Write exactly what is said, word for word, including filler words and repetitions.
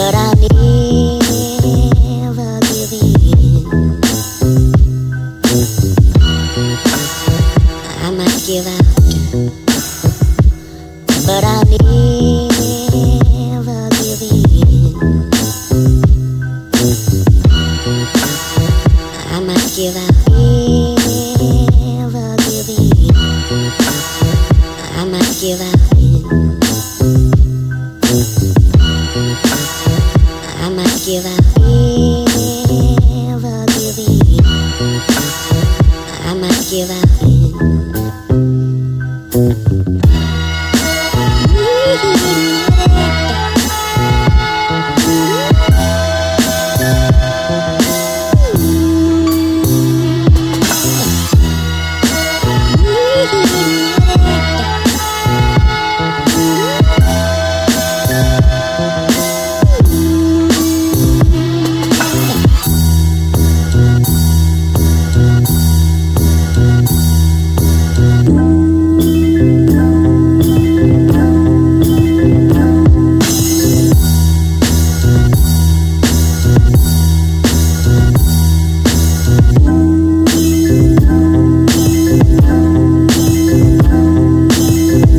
but I never give in. I might give out, but I never give in. I might give out, never give in. I might give out in. I might give out.